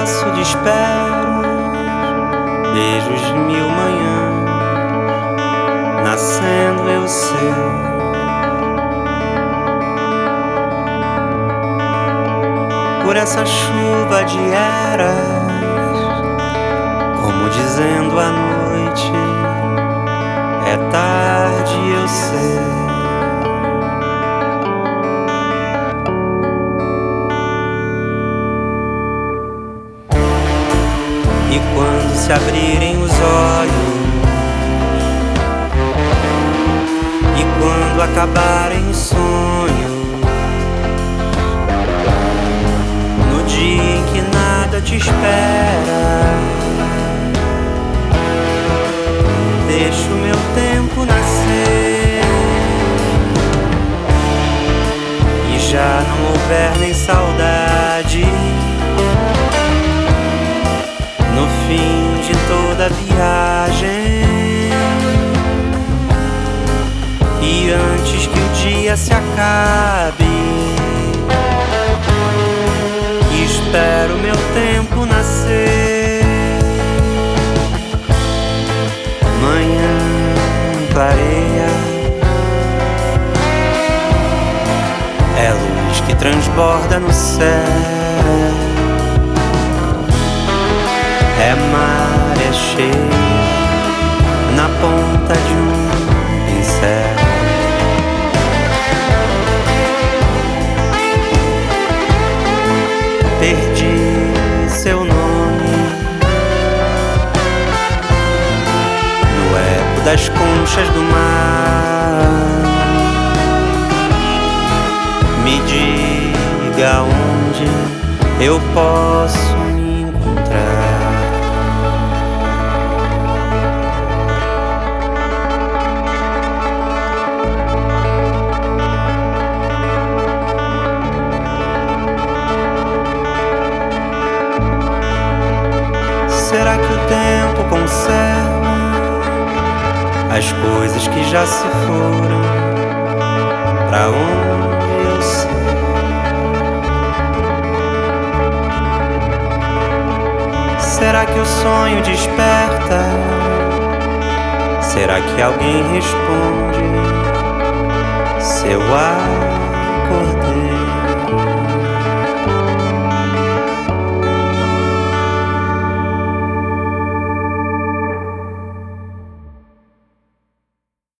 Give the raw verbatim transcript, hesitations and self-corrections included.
espaço de espera, beijos de mil manhãs, nascendo eu sei. Por essa chuva de eras, como dizendo à noite, é tarde, eu sei. E quando se abrirem os olhos, e quando acabarem os sonhos, no dia em que nada te espera, deixo o meu tempo nascer, e já não houver nem saudade no fim de toda a viagem, e antes que o dia se acabe, espero meu tempo nascer. Manhã clareia, é luz que transborda no céu, é maré cheia na ponta de um pincel. Perdi seu nome no eco das conchas do mar. Me diga onde eu posso me encontrar. Será que o tempo conserva as coisas que já se foram? Pra onde eu sei? Será que o sonho desperta? Será que alguém responde se eu acordei?